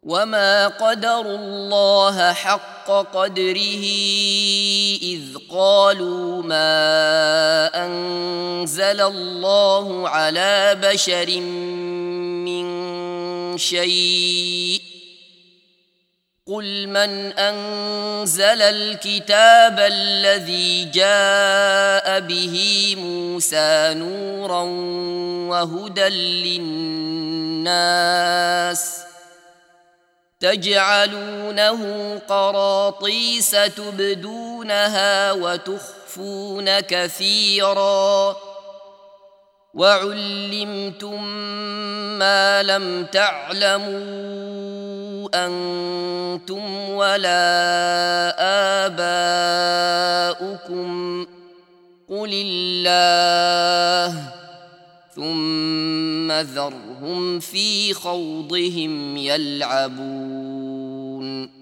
وما قدروا الله حق قدره إذ قالوا ما أنزل الله على بشر من شيء قل من أنزل الكتاب الذي جاء به موسى نورا وهدى للناس تجعلونه قراطيس تبدونها وتخفون كثيرا وعلمتم ما لم تعلموا أنتم ولا آباؤكم قل الله ثم ذرهم في خوضهم يلعبون